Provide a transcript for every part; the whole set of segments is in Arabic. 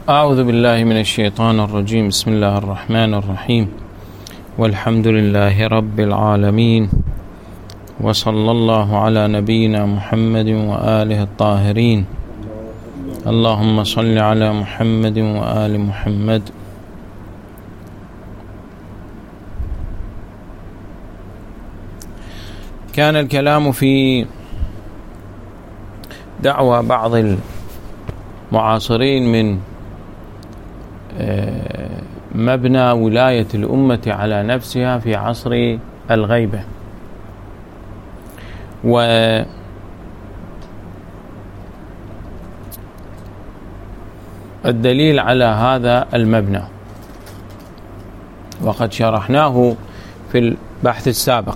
أعوذ بالله من الشيطان الرجيم. بسم الله الرحمن الرحيم، والحمد لله رب العالمين، وصلى الله على نبينا محمد وآله الطاهرين. اللهم صل على محمد وآل محمد. كان الكلام في دعوى بعض المعاصرين من مبنى ولاية الأمة على نفسها في عصر الغيبة، والدليل على هذا المبنى وقد شرحناه في البحث السابق.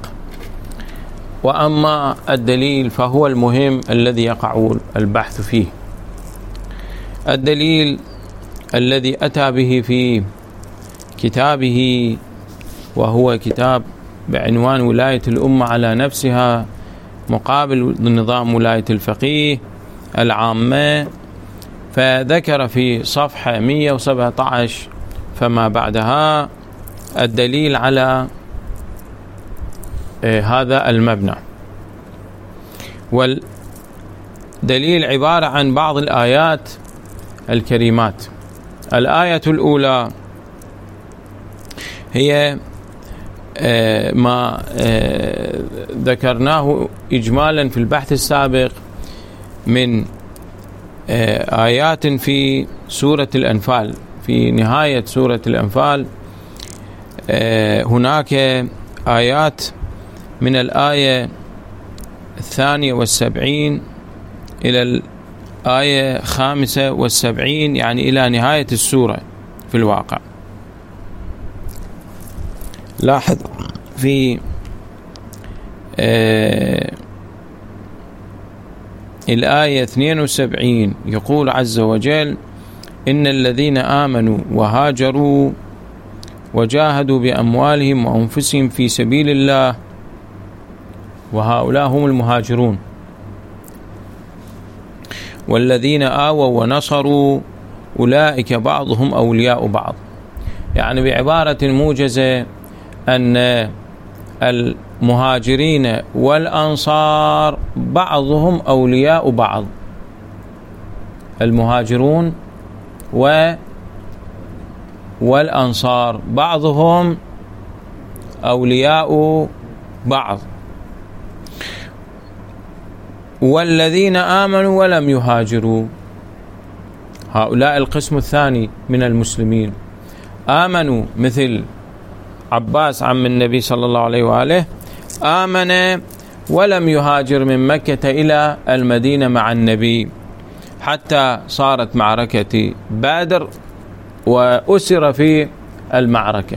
وأما الدليل فهو المهم الذي يقع البحث فيه. الدليل الذي أتى به في كتابه وهو كتاب بعنوان ولاية الأمة على نفسها مقابل نظام ولاية الفقيه العامة، فذكر في صفحة 117 فما بعدها الدليل على هذا المبنى. والدليل عبارة عن بعض الآيات الكريمات. الآية الأولى هي ما ذكرناه إجمالا في البحث السابق من آيات في سورة الأنفال. في نهاية سورة الأنفال هناك آيات من الآية 72 إلى الآية 75، يعني إلى نهاية السورة في الواقع. لاحظ في الآية 72 يقول عز وجل: إن الذين آمنوا وهاجروا وجاهدوا بأموالهم وأنفسهم في سبيل الله، وهؤلاء هم المهاجرون، والذين آووا ونصروا أولئك بعضهم أولياء بعض. يعني بعبارة موجزة أن المهاجرين والأنصار بعضهم أولياء بعض. المهاجرون والأنصار بعضهم أولياء بعض. والذين آمنوا ولم يهاجروا، هؤلاء القسم الثاني من المسلمين، آمنوا مثل عباس عم النبي صلى الله عليه وآله، آمن ولم يهاجر من مكة إلى المدينة مع النبي حتى صارت معركة بدر وأسر في المعركة.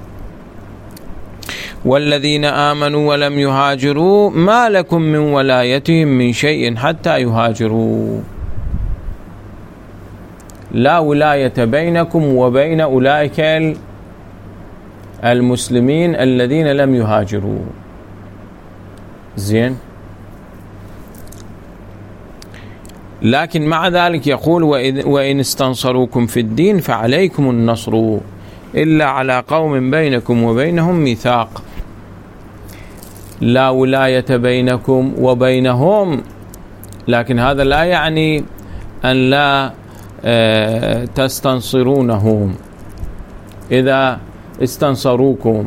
والذين آمنوا ولم يهاجروا ما لكم من ولايتهم من شيء حتى يهاجروا. لا ولاية بينكم وبين أولئك المسلمين الذين لم يهاجروا. زين. لكن مع ذلك يقول: وإن استنصروكم في الدين فعليكم النصر إلا على قوم بينكم وبينهم ميثاق. لا ولاية بينكم وبينهم، لكن هذا لا يعني أن لا تستنصرونهم إذا استنصروكم.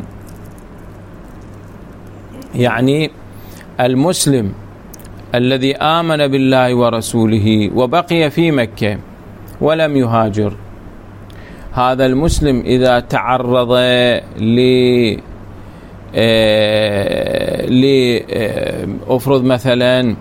يعني المسلم الذي آمن بالله ورسوله وبقي في مكة ولم يهاجر، هذا المسلم إذا تعرض أفرض مثلا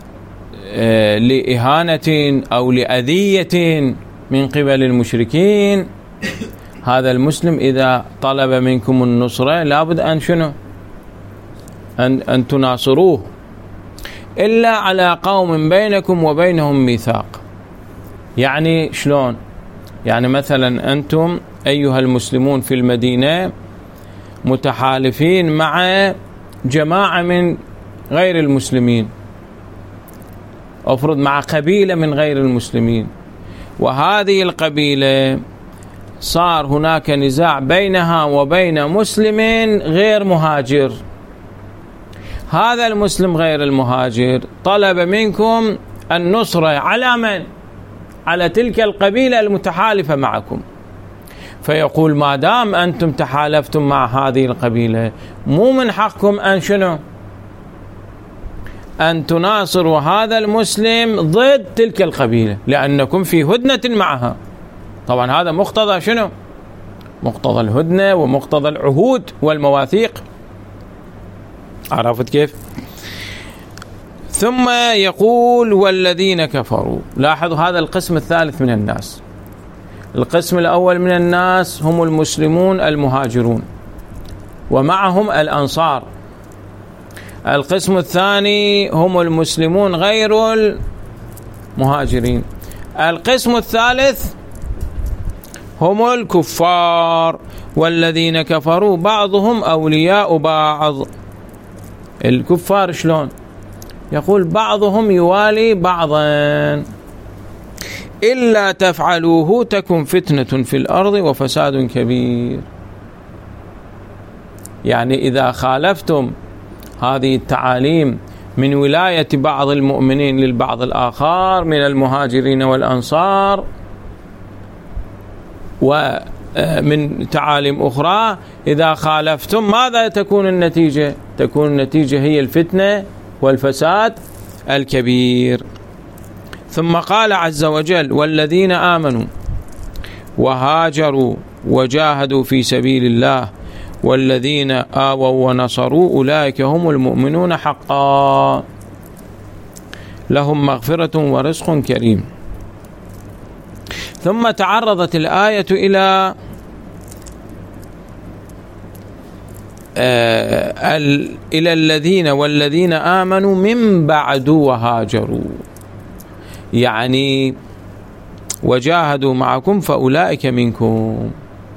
لإهانة أو لأذية من قبل المشركين، هذا المسلم إذا طلب منكم النصرة لابد أن شنو؟ أن تناصروه، إلا على قوم بينكم وبينهم ميثاق. يعني شلون؟ يعني مثلا أنتم أيها المسلمون في المدينة متحالفين مع جماعة من غير المسلمين، أفرض مع قبيلة من غير المسلمين، وهذه القبيلة صار هناك نزاع بينها وبين مسلم غير مهاجر. هذا المسلم غير المهاجر طلب منكم النصرة على من؟ على تلك القبيلة المتحالفة معكم. فيقول ما دام أنتم تحالفتم مع هذه القبيلة مو من حقكم أن شنو؟ أن تناصروا هذا المسلم ضد تلك القبيلة، لأنكم في هدنة معها. طبعا هذا مقتضى شنو؟ مقتضى الهدنة ومقتضى العهود والمواثيق. عرفت كيف؟ ثم يقول والذين كفروا. لاحظوا هذا القسم الثالث من الناس. القسم الأول من الناس هم المسلمون المهاجرون ومعهم الأنصار. القسم الثاني هم المسلمون غير المهاجرين. القسم الثالث هم الكفار. والذين كفروا بعضهم أولياء بعض. الكفار شلون؟ يقول بعضهم يوالي بعضا إلا تفعلوه تكن فتنة في الأرض وفساد كبير. يعني إذا خالفتم هذه التعاليم من ولاية بعض المؤمنين للبعض الآخر من المهاجرين والأنصار ومن تعاليم أخرى، إذا خالفتم ماذا تكون النتيجة؟ تكون النتيجة هي الفتنة والفساد الكبير. ثم قال عز وجل والذين آمنوا وهاجروا وجاهدوا في سبيل الله والذين آووا ونصروا أولئك هم المؤمنون حقا لهم مغفرة ورزق كريم. ثم تعرضت الآية إلى الذين والذين آمنوا من بعد وهاجروا، يعني وجاهدوا معكم فأولئك منكم.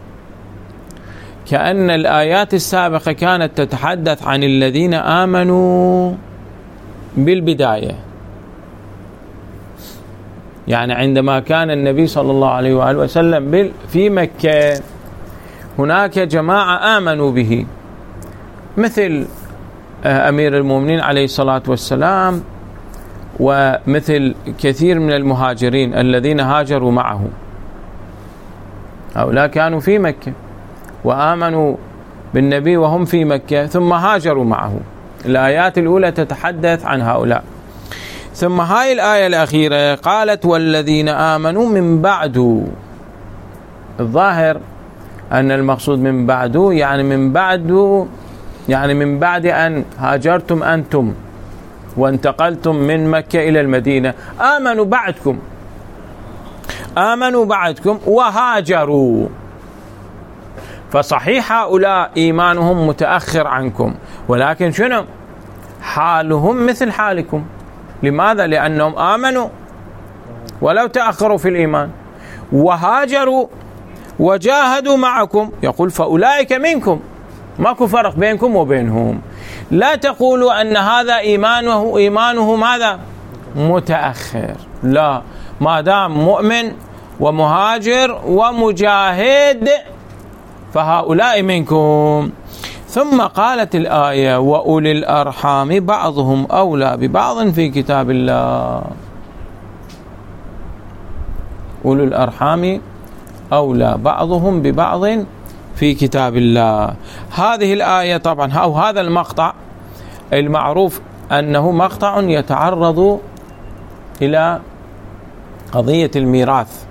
كأن الآيات السابقة كانت تتحدث عن الذين آمنوا بالبداية، يعني عندما كان النبي صلى الله عليه وآله وسلم في مكة هناك جماعة آمنوا به مثل أمير المؤمنين عليه الصلاة والسلام ومثل كثير من المهاجرين الذين هاجروا معه. هؤلاء كانوا في مكة وآمنوا بالنبي وهم في مكة ثم هاجروا معه. الآيات الأولى تتحدث عن هؤلاء. ثم هاي الآية الأخيرة قالت والذين آمنوا من بعد. الظاهر أن المقصود من بعد يعني من بعد أن هاجرتم أنتم وانتقلتم من مكة إلى المدينة، آمنوا بعدكم وهاجروا. فصحيح هؤلاء إيمانهم متأخر عنكم، ولكن شنو؟ حالهم مثل حالكم. لماذا؟ لأنهم آمنوا ولو تأخروا في الإيمان، وهاجروا وجاهدوا معكم. يقول فأولئك منكم، ماكو فرق بينكم وبينهم. لا تقولوا أن هذا إيمانه ماذا؟ متأخر. لا، ما دام مؤمن ومهاجر ومجاهد فهؤلاء منكم. ثم قالت الآية وأولي الأرحام بعضهم أولى ببعض في كتاب الله. أولي الأرحام أولى بعضهم ببعض في كتاب الله. هذه الآية طبعا أو هذا المقطع المعروف أنه مقطع يتعرض إلى قضية الميراث،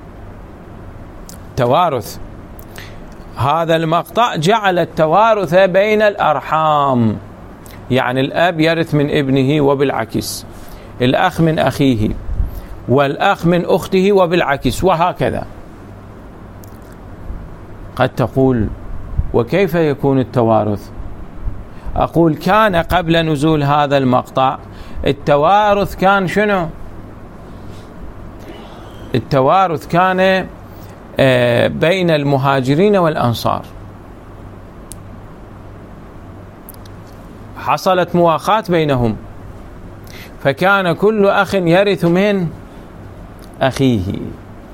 توارث. هذا المقطع جعل التوارث بين الأرحام، يعني الأب يرث من ابنه وبالعكس، الأخ من أخيه والأخ من أخته وبالعكس، وهكذا. قد تقول وكيف يكون التوارث؟ أقول كان قبل نزول هذا المقطع التوارث كان شنو؟ التوارث كان بين المهاجرين والأنصار. حصلت مواخاة بينهم، فكان كل أخ يرث من أخيه.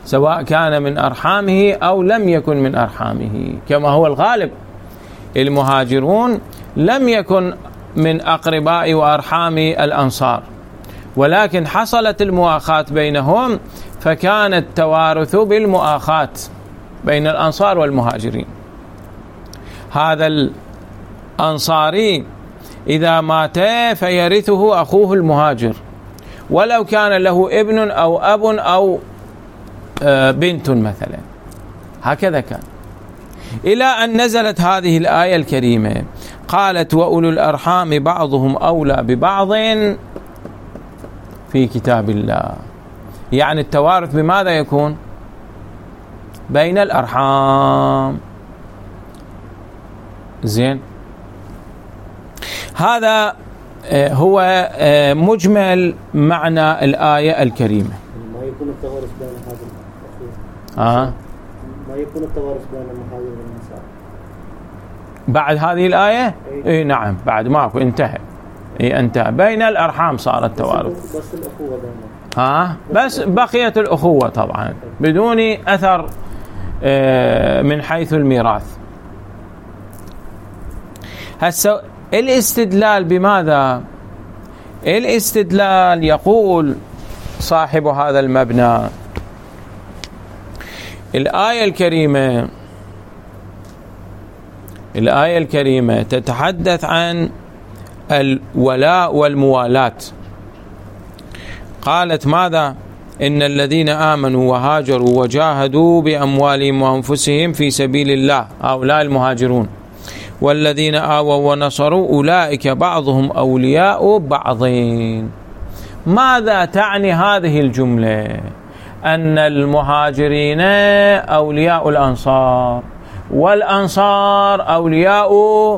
سواء كان من أرحامه أو لم يكن من أرحامه، كما هو الغالب. المهاجرون لم يكن من أقرباء وأرحام الأنصار، ولكن حصلت المؤاخاة بينهم، فكان التوارث بالمؤاخاة بين الأنصار والمهاجرين. هذا الأنصاري إذا مات فيرثه أخوه المهاجر، ولو كان له ابن أو أب أو بنت مثلا. هكذا كان، إلى أن نزلت هذه الآية الكريمة قالت وأولو الأرحام بعضهم أولى ببعض في كتاب الله. يعني التوارث بماذا يكون؟ بين الأرحام. زين، هذا هو مجمل معنى الآية الكريمة. ما يكون التوارث بين هذه ما يكون التوارث بين المهاجر والأنصار بعد هذه الآية؟ إيه نعم، بعد ماكو، انتهى. انتهى، بين الأرحام صار التوارث، بس الأخوة دائما بس بقيت الأخوة طبعا بدون أثر من حيث الميراث. هسه الاستدلال بماذا؟ الاستدلال يقول صاحب هذا المبنى الآية الكريمة تتحدث عن الولاء والموالاة. قالت ماذا؟ إن الذين آمنوا وهاجروا وجاهدوا بأموالهم وأنفسهم في سبيل الله، هؤلاء المهاجرون، والذين آووا ونصروا أولئك بعضهم أولياء بعضين. ماذا تعني هذه الجملة؟ أن المهاجرين أولياء الأنصار، والأنصار أولياء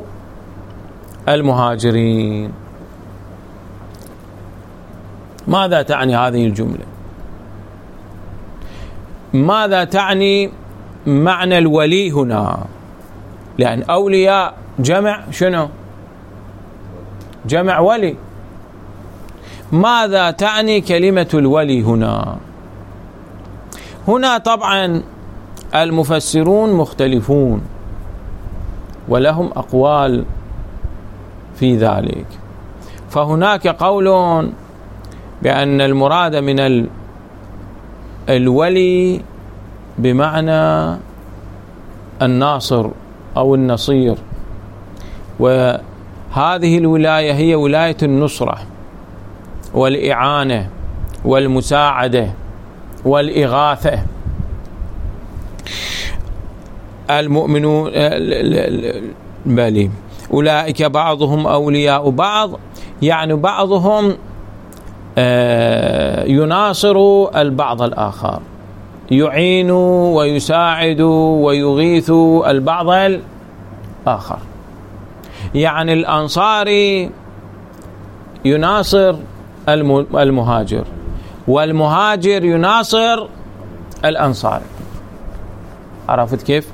المهاجرين. ماذا تعني هذه الجملة؟ ماذا تعني معنى الولي هنا؟ لأن أولياء جمع شنو؟ جمع ولي. ماذا تعني كلمة الولي هنا؟ هنا طبعا المفسرون مختلفون ولهم أقوال في ذلك. فهناك قول بأن المراد من الولي بمعنى الناصر أو النصير، وهذه الولاية هي ولاية النصرة والإعانة والمساعدة والإغاثة. المؤمنون بل أولئك بعضهم أولياء بعض، يعني بعضهم يناصر البعض الآخر، يعين ويساعد ويغيث البعض الآخر. يعني الأنصاري يناصر المهاجر، والمهاجر يناصر الأنصاري. عرفت كيف؟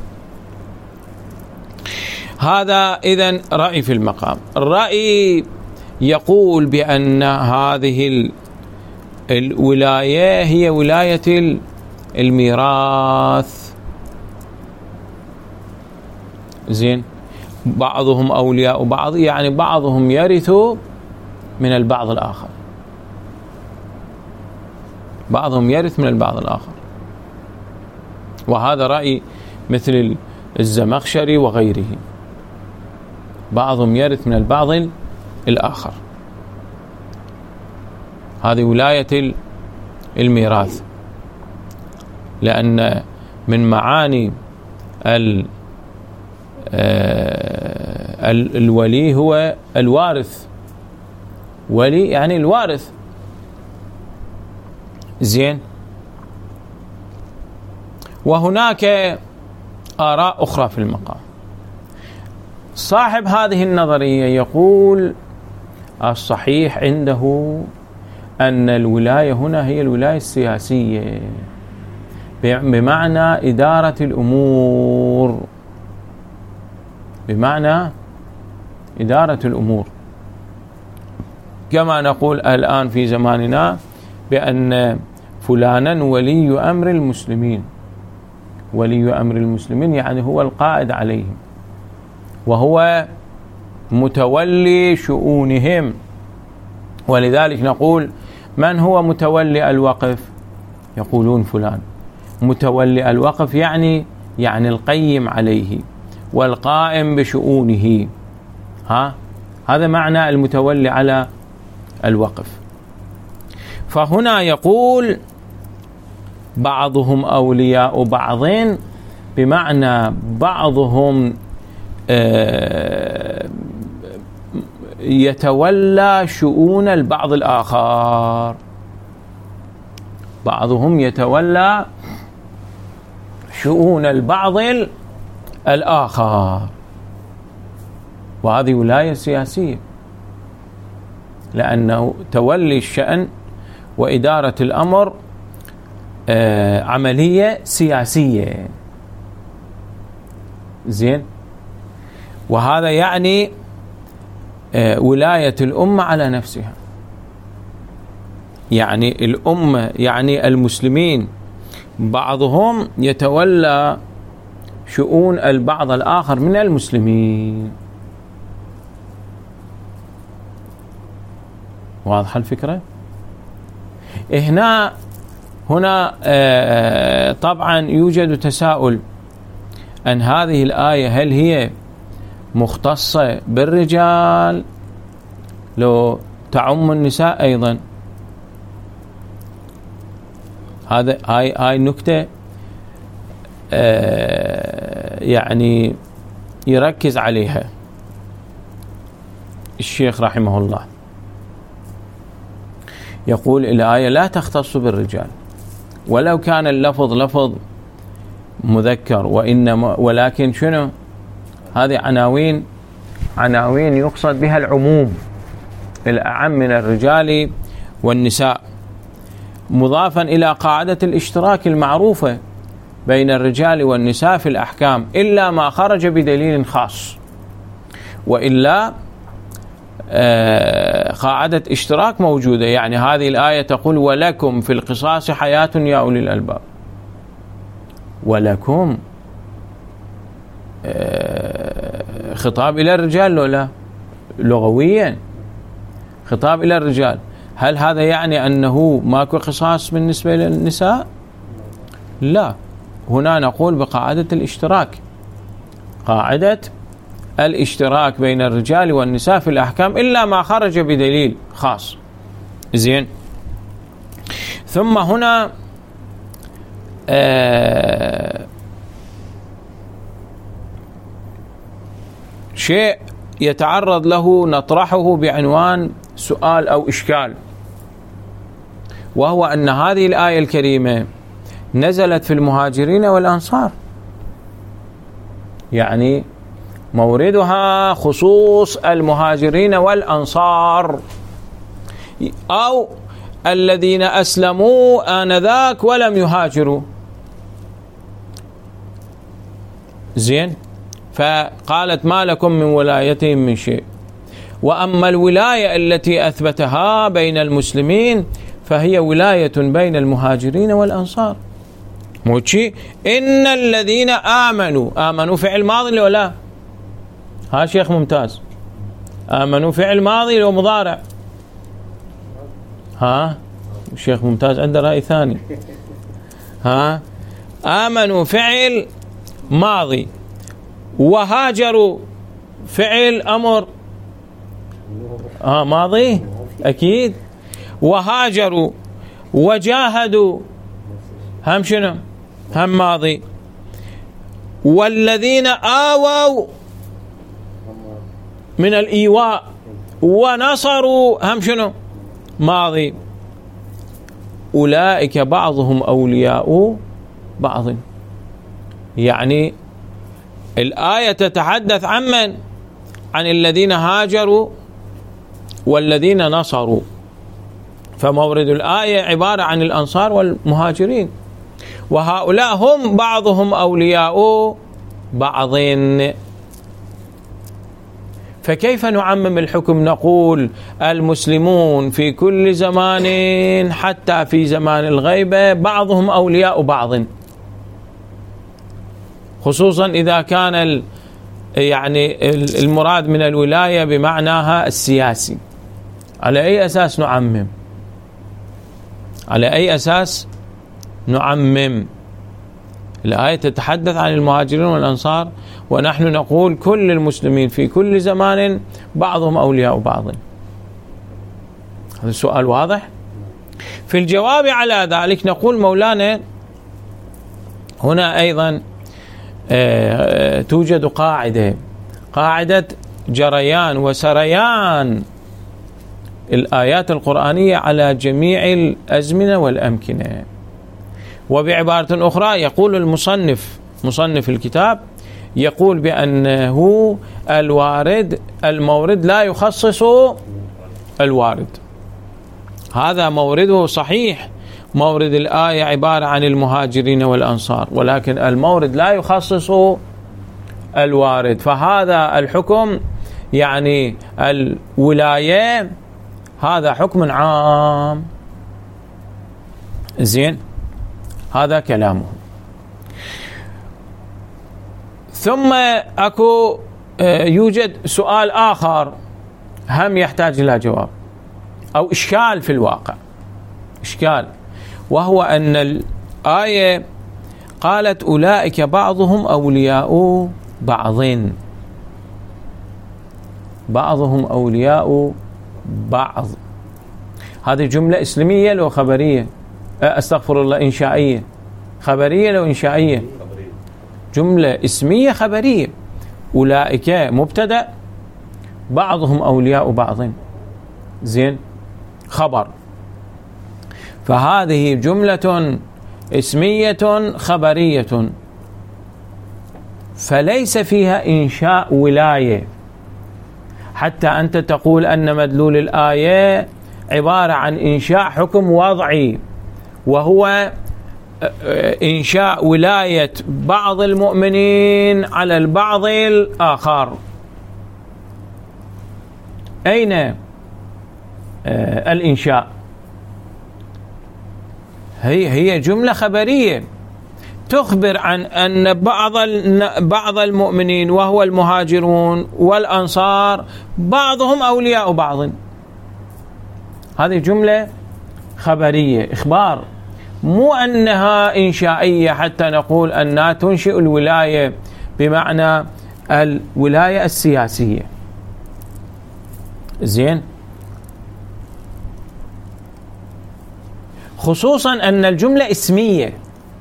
هذا إذن رأي في المقام. الرأي يقول بأن هذه الولاية هي ولاية الميراث. زين، بعضهم أولياء بعض، يعني بعضهم يرث من البعض الآخر، بعضهم يرث من البعض الآخر. وهذا رأي مثل الزمخشري وغيره، بعضهم يرث من البعض الآخر. هذه ولاية الميراث، لأن من معاني الولي هو الوارث. ولي يعني الوارث. زين، وهناك آراء أخرى في المقام. صاحب هذه النظرية يقول الصحيح عنده أن الولاية هنا هي الولاية السياسية، بمعنى إدارة الأمور، بمعنى إدارة الأمور، كما نقول الآن في زماننا بأن فلانا ولي أمر المسلمين. ولي أمر المسلمين يعني هو القائد عليهم وهو متولي شؤونهم. ولذلك نقول من هو متولي الوقف؟ يقولون فلان. متولي الوقف يعني القيم عليه والقائم بشؤونه. هذا معنى المتولي على الوقف. فهنا يقول بعضهم أولياء بعض، بمعنى بعضهم يتولى شؤون البعض الآخر. بعضهم يتولى شؤون البعض الآخر، وهذه ولاية سياسية، لأنه تولي الشأن وإدارة الأمر عملية سياسية. زين، وهذا يعني ولاية الأمة على نفسها. يعني الأمة يعني المسلمين بعضهم يتولى شؤون البعض الآخر من المسلمين. واضحة الفكرة؟ هنا طبعا يوجد تساؤل أن هذه الآية هل هي مختصة بالرجال لو تعم النساء أيضا؟ هاي نكتة يعني يركز عليها الشيخ رحمه الله. يقول الآية لا تختص بالرجال ولو كان اللفظ لفظ مذكر، ولكن شنو هذه عناوين يقصد بها العموم، الأعم من الرجال والنساء، مضافا إلى قاعدة الاشتراك المعروفة بين الرجال والنساء في الأحكام إلا ما خرج بدليل خاص، وإلا قاعدة اشتراك موجودة. يعني هذه الآية تقول ولكم في القصاص حياة يا أولي الألباب. ولكم خطاب إلى الرجال لو لا؟ لغويا خطاب إلى الرجال. هل هذا يعني أنه ماكو قصاص بالنسبة للنساء؟ لا، هنا نقول بقاعدة الاشتراك، قاعدة الاشتراك بين الرجال والنساء في الأحكام إلا ما خرج بدليل خاص. زين، ثم هنا شيء يتعرض له نطرحه بعنوان سؤال أو إشكال، وهو أن هذه الآية الكريمة نزلت في المهاجرين والأنصار، يعني موردها خصوص المهاجرين والأنصار، أو الذين أسلموا آنذاك ولم يهاجروا. زين، فقالت ما لكم من ولايتهم من شيء. وأما الولاية التي أثبتها بين المسلمين فهي ولاية بين المهاجرين والأنصار. موشي إن الذين آمنوا فعل ماضي ولا لا؟ ها شيخ ممتاز، آمنوا فعل ماضي لو مضارع؟ ها شيخ ممتاز عنده رأي ثاني. ها آمنوا فعل ماضي، وهاجروا فعل أمر ماضي أكيد، وهاجروا وجاهدوا هم شنو؟ هم ماضي. والذين آووا من الإيواء ونصروا هم شنو؟ ماضي. أولئك بعضهم أولياء بعض. يعني الآية تتحدث عن من؟ عن الذين هاجروا والذين نصروا، فمورد الآية عبارة عن الأنصار والمهاجرين، وهؤلاء هم بعضهم أولياء بعض. فكيف نعمم الحكم؟ نقول المسلمون في كل زمان حتى في زمان الغيبة بعضهم أولياء بعض، خصوصا إذا كان يعني المراد من الولاية بمعناها السياسي. على أي أساس نعمم؟ على أي أساس نعمم؟ الآية تتحدث عن المهاجرين والأنصار، ونحن نقول كل المسلمين في كل زمان بعضهم أولياء بعض. هذا السؤال واضح. في الجواب على ذلك نقول مولانا هنا أيضا توجد قاعدة جريان وسريان الآيات القرآنية على جميع الأزمنة والأمكنة. وبعبارة أخرى يقول مصنف الكتاب يقول بأنه المورد لا يخصص الوارد. هذا مورده صحيح، مورد الآية عبارة عن المهاجرين والأنصار، ولكن المورد لا يخصص الوارد. فهذا الحكم يعني الولاية هذا حكم عام. زين، هذا كلامه. ثم يوجد سؤال آخر هم يحتاج إلى جواب، أو إشكال في الواقع، إشكال، وهو أن الآية قالت أولئك بعضهم أولياء بعضهم أولياء بعض. هذه جملة اسمية لو خبرية؟ أستغفر الله، إنشائية. خبرية لو إنشائية؟ جملة اسمية خبرية. أولئك مبتدأ، بعضهم أولياء بعض، زين، خبر. فهذه جملة اسمية خبرية، فليس فيها إنشاء ولاية، حتى أنت تقول أن مدلول الآية عبارة عن إنشاء حكم وضعي، وهو إنشاء ولاية بعض المؤمنين على البعض الآخر. أين الإنشاء؟ هي جملة خبرية تخبر عن أن بعض المؤمنين وهو المهاجرون والأنصار بعضهم أولياء بعض. هذه جملة خبرية، إخبار، مو أنها إنشائية حتى نقول أنها تنشئ الولاية بمعنى الولاية السياسية. زين، خصوصا أن الجملة اسمية.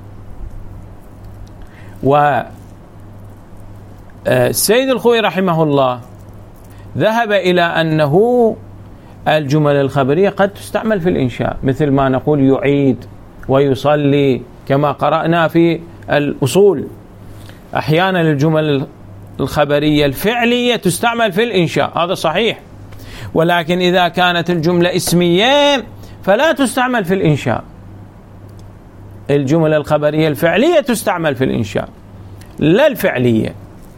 والسيد الخوئي رحمه الله ذهب إلى أنه الجمل الخبرية قد تستعمل في الإنشاء، مثل ما نقول يعيد ويصلي كما قرأنا في الأصول. أحيانا الجمل الخبرية الفعلية تستعمل في الإنشاء، هذا صحيح، ولكن إذا كانت الجملة اسمية فلا تستعمل في الإنشاء. الجمل الخبرية الفعلية تستعمل في الإنشاء، لا الفعلية.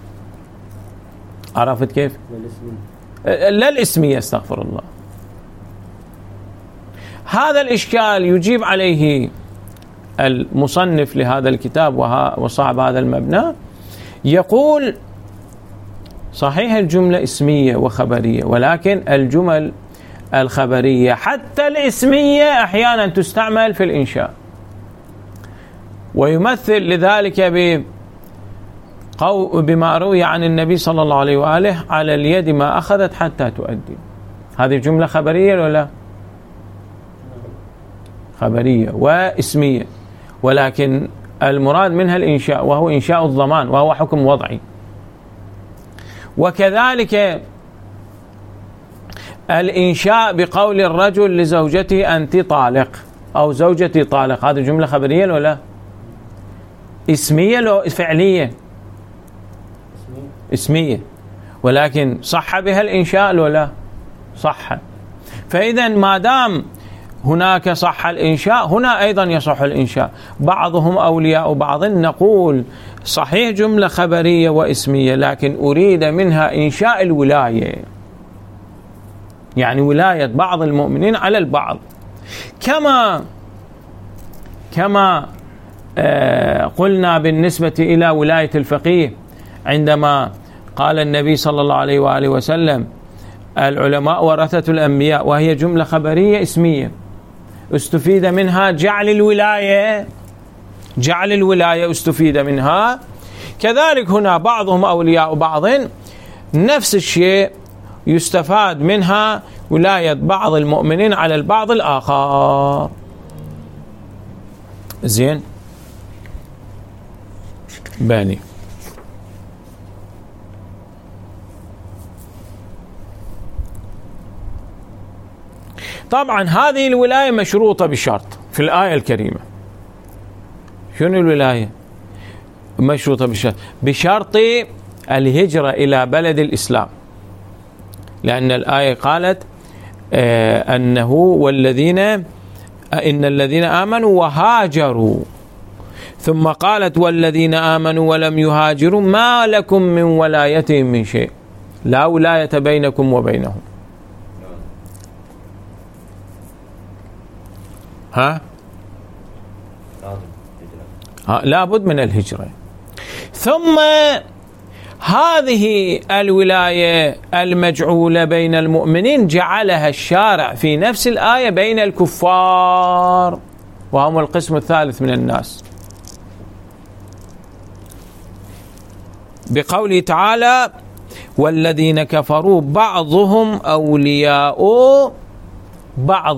عرفت كيف؟ لا الاسمية، استغفر الله. هذا الإشكال يجيب عليه المصنف لهذا الكتاب وصاحب هذا المبنى، يقول صحيح الجملة اسمية وخبرية، ولكن الجمل الخبرية حتى الاسمية أحيانا تستعمل في الإنشاء. ويمثل لذلك بما روي عن النبي صلى الله عليه وآله: على اليد ما أخذت حتى تؤدي. هذه جملة خبرية ولا خبرية واسمية، ولكن المراد منها الإنشاء، وهو إنشاء الضمان، وهو حكم وضعي. وكذلك الإنشاء بقول الرجل لزوجته أنت طالق أو زوجتي طالق، هذه جملة خبرية ولا اسمية؟ لو فعلية اسمية، ولكن صح بها الإنشاء ولا صح. فإذا ما دام هناك صح الإنشاء، هنا أيضا يصح الإنشاء. بعضهم أولياء بعض، نقول صحيح جملة خبرية واسمية، لكن أريد منها إنشاء الولاية، يعني ولاية بعض المؤمنين على البعض، كما قلنا بالنسبة إلى ولاية الفقيه عندما قال النبي صلى الله عليه وآله وسلم العلماء ورثة الأنبياء، وهي جملة خبرية اسمية استفيد منها جعل الولاية استفيد منها. كذلك هنا بعضهم أولياء بعض، نفس الشيء يستفاد منها ولاية بعض المؤمنين على البعض الآخر. زين، باني. طبعا هذه الولاية مشروطة بشرط في الآية الكريمة. شنو الولاية؟ مشروطة بشرط الهجرة إلى بلد الإسلام، لأن الآية قالت أنه إن الذين آمنوا وهاجروا، ثم قالت والذين آمنوا ولم يهاجروا ما لكم من ولايتهم من شيء، لا ولاية بينكم وبينهم. لابد من الهجرة. ثم هذه الولاية المجعولة بين المؤمنين جعلها الشارع في نفس الآية بين الكفار، وهم القسم الثالث من الناس، بقوله تعالى والذين كفروا بعضهم أولياء بعض.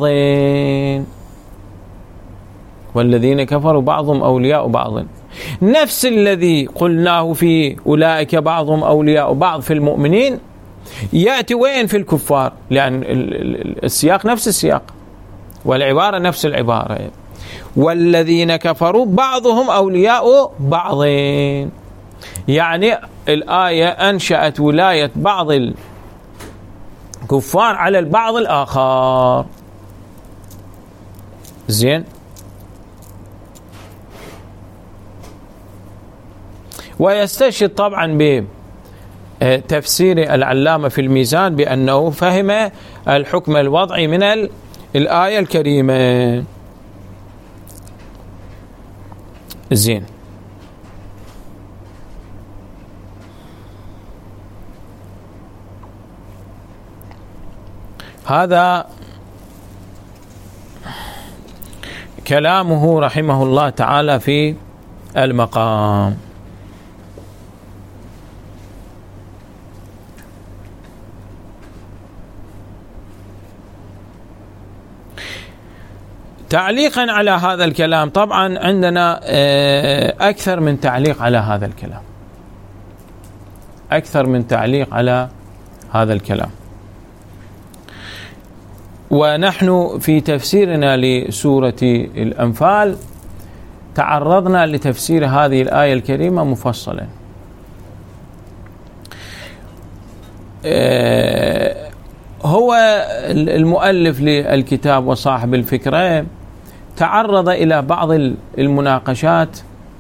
والذين كفروا بعضهم أولياء بعض، نفس الذي قلناه في أولئك بعضهم أولياء بعض في المؤمنين يأتي وين؟ في الكفار، لأن السياق نفس السياق والعبارة نفس العبارة. والذين كفروا بعضهم أولياء بعض، يعني الآية أنشأت ولاية بعض الكفار على البعض الآخر. زين، ويستشهد طبعا بتفسير العلامة في الميزان بأنه فهم الحكم الوضعي من الآية الكريمة. زين، هذا كلامه رحمه الله تعالى في المقام. تعليقا على هذا الكلام، طبعا عندنا أكثر من تعليق على هذا الكلام، أكثر من تعليق على هذا الكلام. ونحن في تفسيرنا لسورة الأنفال تعرضنا لتفسير هذه الآية الكريمة مفصلا. هو المؤلف للكتاب وصاحب الفكرة تعرض إلى بعض المناقشات،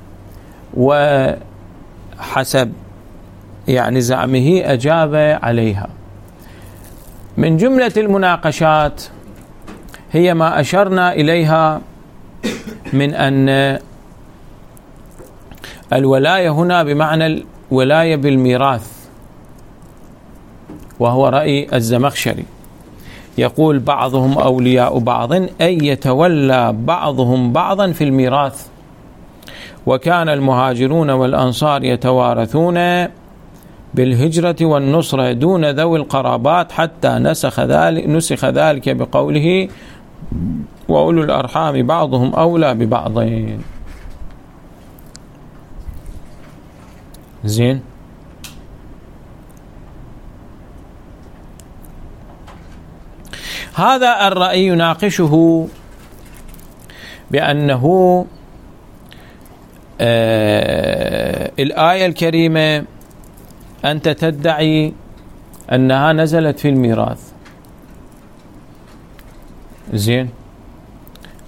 وحسب يعني زعمه أجاب عليها. من جملة المناقشات هي ما أشرنا إليها من أن الولاية هنا بمعنى الولاية بالميراث، وهو رأي الزمخشري، يقول بعضهم أولياء بعض أي يتولى بعضهم بعضا في الميراث، وكان المهاجرون والأنصار يتوارثون بالهجرة والنصرة دون ذوي القرابات، حتى نسخ ذلك بقوله وأولو الأرحام بعضهم أولى ببعض. زين، هذا الرأي يناقشه بأنه الآية الكريمة أنت تدعي أنها نزلت في الميراث. زين،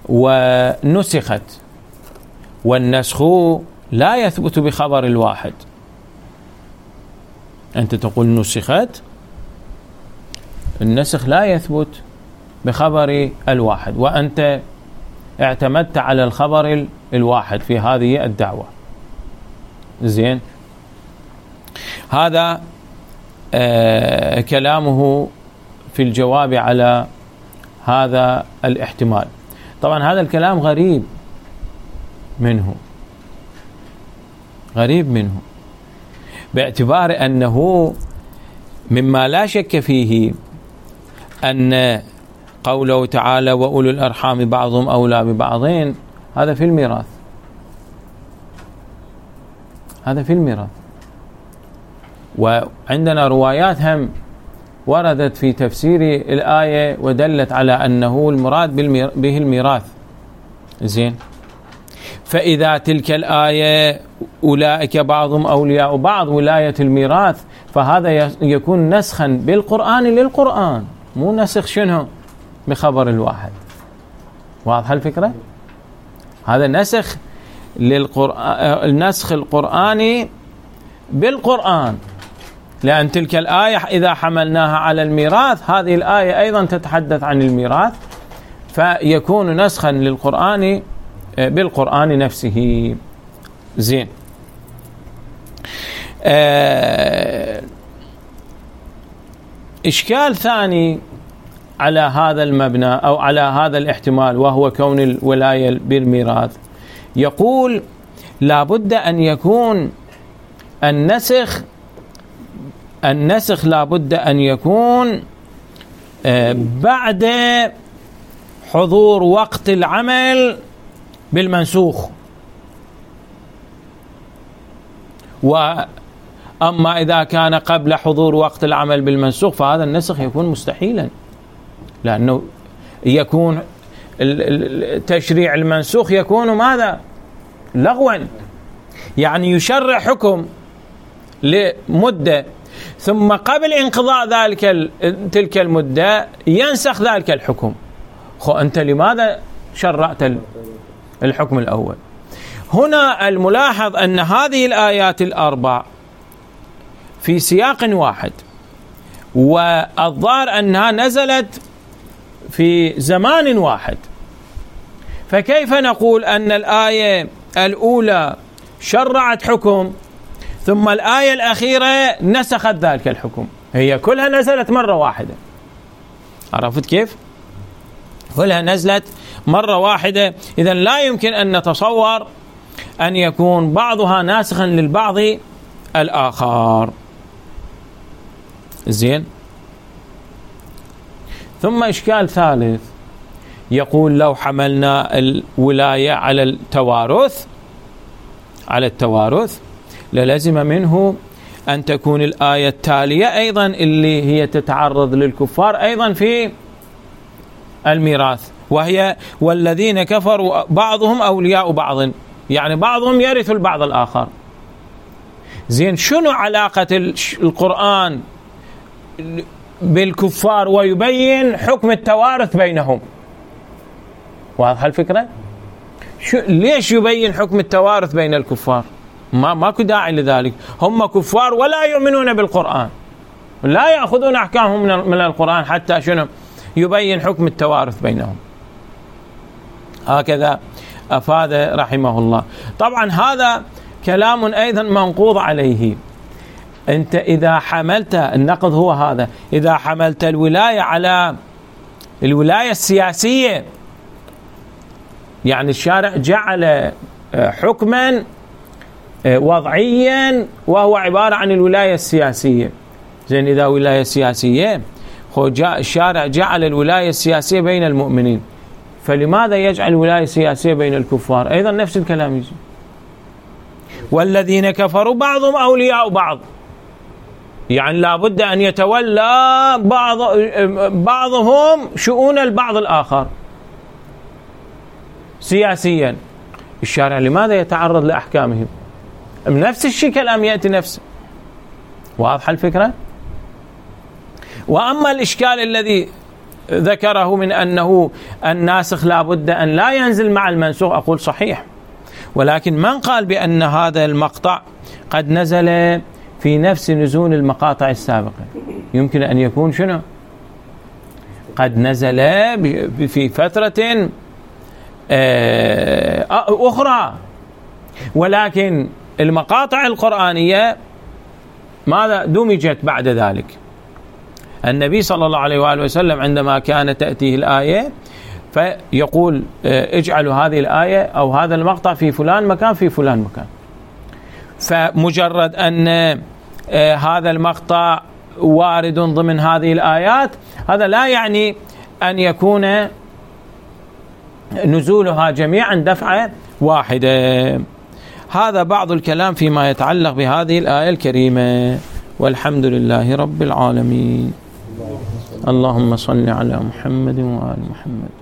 ونسخت، والنسخ لا يثبت بخبر الواحد. أنت تقول نسخت، النسخ لا يثبت بخبر الواحد، وأنت اعتمدت على الخبر الواحد في هذه الدعوة. زين، هذا كلامه في الجواب على هذا الاحتمال. طبعا هذا الكلام غريب منه باعتبار أنه مما لا شك فيه أن قوله تعالى وأولو الأرحام بعضهم أولى ببعضين، هذا في الميراث، وعندنا روايات هم وردت في تفسير الآية ودلت على أنه المراد به الميراث. زين، فإذا تلك الآية أولئك بعضهم أولياء بعض ولاية الميراث، فهذا يكون نسخا بالقرآن للقرآن، مو نسخ شنو بخبر الواحد. واضح الفكرة؟ هذا نسخ للقرآن، النسخ القرآني بالقرآن، لأن تلك الآية إذا حملناها على الميراث، هذه الآية أيضا تتحدث عن الميراث، فيكون نسخا للقرآن بالقرآن نفسه. زين، إشكال ثاني على هذا المبنى أو على هذا الاحتمال، وهو كون الولاية بالميراث، يقول لابد أن يكون النسخ لابد أن يكون بعد حضور وقت العمل بالمنسوخ. وأما إذا كان قبل حضور وقت العمل بالمنسوخ فهذا النسخ يكون مستحيلا، لأنه يكون التشريع المنسوخ يكون ماذا؟ لغوا، يعني يشرع حكم لمدة ثم قبل انقضاء تلك المدة ينسخ ذلك الحكم. أنت لماذا شرعت الحكم الأول؟ هنا الملاحظ أن هذه الآيات الأربع في سياق واحد، والظاهر أنها نزلت في زمان واحد، فكيف نقول أن الآية الأولى شرعت حكم ثم الآية الأخيرة نسخت ذلك الحكم؟ هي كلها نزلت مرة واحدة. عرفت كيف؟ كلها نزلت مرة واحدة، إذن لا يمكن أن نتصور أن يكون بعضها ناسخا للبعض الآخر. زين، ثم إشكال ثالث، يقول لو حملنا الولاية على التوارث للزم منه أن تكون الآية التالية أيضا اللي هي تتعرض للكفار أيضا في الميراث، وهي والذين كفروا بعضهم أولياء بعض، يعني بعضهم يرث البعض الآخر. زين، شنو علاقة القرآن بالكفار ويبين حكم التوارث بينهم؟ واضح الفكرة؟ ليش يبين حكم التوارث بين الكفار؟ ماكو داعي لذلك، هم كفار ولا يؤمنون بالقرآن، لا يأخذون أحكامهم من القرآن حتى شنو يبين حكم التوارث بينهم. هكذا أفاد رحمه الله. طبعا هذا كلام أيضا منقوض عليه. أنت إذا حملت، النقض هو هذا، إذا حملت الولاية على الولاية السياسية، يعني الشارع جعل حكما وضعيا وهو عبارة عن الولاية السياسية. زين، إذا ولاية سياسية الشارع جعل الولاية السياسية بين المؤمنين، فلماذا يجعل الولاية السياسية بين الكفار؟ أيضا نفس الكلام يجي. والذين كفروا بعضهم أولياء بعض، يعني لابد أن يتولى بعضهم شؤون البعض الآخر سياسيا. الشارع لماذا يتعرض لأحكامهم؟ نفس الشيء كلام يأتي نفسه. واضح الفكرة؟ وأما الإشكال الذي ذكره من أنه الناسخ لا بد أن لا ينزل مع المنسوخ، أقول صحيح، ولكن من قال بأن هذا المقطع قد نزل في نفس نزول المقاطع السابقة؟ يمكن أن يكون شنو؟ قد نزل في فترة أخرى، ولكن المقاطع القرآنية ماذا دمجت بعد ذلك؟ النبي صلى الله عليه وآله وسلم عندما كانت تأتيه الآية فيقول اجعلوا هذه الآية أو هذا المقطع في فلان مكان في فلان مكان، فمجرد أن هذا المقطع وارد ضمن هذه الآيات هذا لا يعني أن يكون نزولها جميعا دفعة واحدة. هذا بعض الكلام فيما يتعلق بهذه الآية الكريمة، والحمد لله رب العالمين. اللهم صل على محمد وآل محمد.